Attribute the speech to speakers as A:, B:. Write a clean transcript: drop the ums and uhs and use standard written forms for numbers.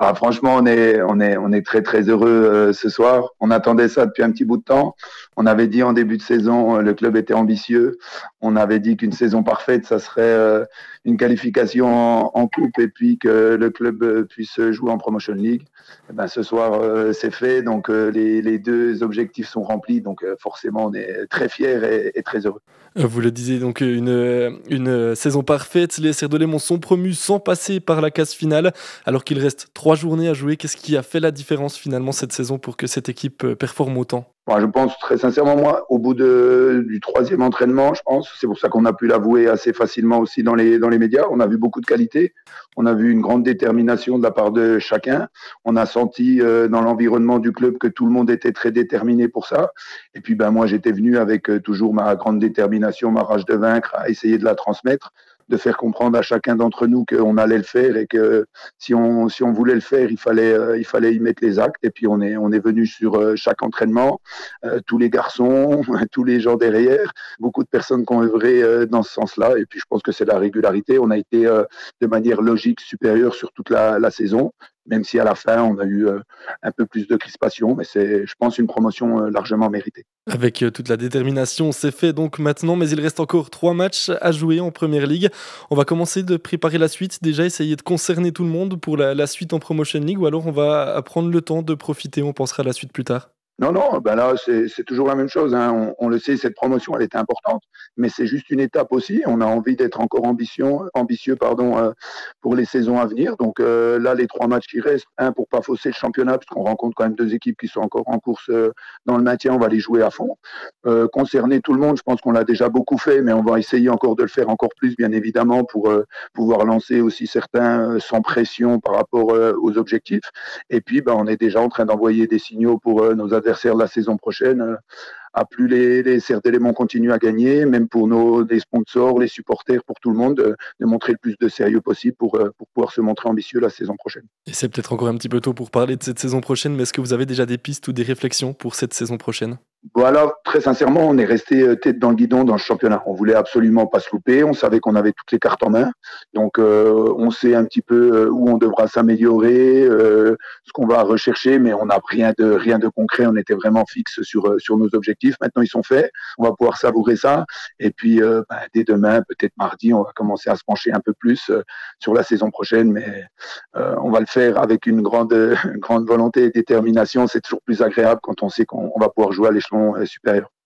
A: Ah, franchement, on est très très heureux ce soir. On attendait ça depuis un petit bout de temps. On avait dit en début de saison, le club était ambitieux. On avait dit qu'une saison parfaite, ça serait une qualification en coupe et puis que le club puisse jouer en Promotion League. Eh ben, ce soir, c'est fait. Donc les deux objectifs sont remplis. Donc forcément, on est très fiers et très heureux.
B: Vous le disiez donc une saison parfaite. Les Cerdolémons sont promus sans passer par la case finale, alors qu'il reste 3 journées à jouer. Qu'est-ce qui a fait la différence finalement cette saison pour que cette équipe performe autant?
A: Bon, je pense très sincèrement, moi, au bout du troisième entraînement, je pense, c'est pour ça qu'on a pu l'avouer assez facilement aussi dans les médias. On a vu beaucoup de qualité, on a vu une grande détermination de la part de chacun. On a senti dans l'environnement du club que tout le monde était très déterminé pour ça. Et puis, ben moi, j'étais venu avec toujours ma grande détermination, ma rage de vaincre, à essayer de la transmettre, de faire comprendre à chacun d'entre nous qu'on allait le faire et que si on voulait le faire, il fallait y mettre les actes. Et puis on est venu sur chaque entraînement, tous les garçons, tous les gens derrière, beaucoup de personnes qui ont œuvré dans ce sens-là. Et puis je pense que c'est la régularité. On a été de manière logique supérieure sur toute la saison, même si à la fin on a eu un peu plus de crispation, mais c'est, je pense, une promotion largement méritée.
B: Avec toute la détermination, c'est fait donc maintenant, mais il reste encore 3 matchs à jouer en Première Ligue. On va commencer de préparer la suite, déjà essayer de concerner tout le monde pour la suite en Promotion League, ou alors on va prendre le temps de profiter, on pensera à la suite plus tard.
A: Non, non, ben là, c'est toujours la même chose, hein. On le sait, cette promotion, elle était importante, mais c'est juste une étape aussi. On a envie d'être encore ambitieux, pardon, pour les saisons à venir. Donc là, les 3 matchs qui restent, un, pour pas fausser le championnat, puisqu'on rencontre quand même 2 équipes qui sont encore en course dans le maintien, on va les jouer à fond. Concerner tout le monde, je pense qu'on l'a déjà beaucoup fait, mais on va essayer encore de le faire encore plus, bien évidemment, pour pouvoir lancer aussi certains sans pression par rapport aux objectifs. Et puis, ben, on est déjà en train d'envoyer des signaux pour nos adversaires de la saison prochaine. À plus les serres d'éléments continuent à gagner, même pour les sponsors, les supporters, pour tout le monde, de montrer le plus de sérieux possible pour pouvoir se montrer ambitieux la saison prochaine.
B: Et c'est peut-être encore un petit peu tôt pour parler de cette saison prochaine, mais est-ce que vous avez déjà des pistes ou des réflexions pour cette saison prochaine?
A: Voilà, très sincèrement, on est resté tête dans le guidon dans le championnat. On voulait absolument pas se louper. On savait qu'on avait toutes les cartes en main. Donc, on sait un petit peu où on devra s'améliorer, ce qu'on va rechercher, mais on n'a rien de concret. On était vraiment fixe sur nos objectifs. Maintenant, ils sont faits. On va pouvoir savourer ça. Et puis, dès demain, peut-être mardi, on va commencer à se pencher un peu plus sur la saison prochaine. Mais on va le faire avec une grande, grande volonté et détermination. C'est toujours plus agréable quand on sait qu'on va pouvoir jouer à l'échelon supérieur.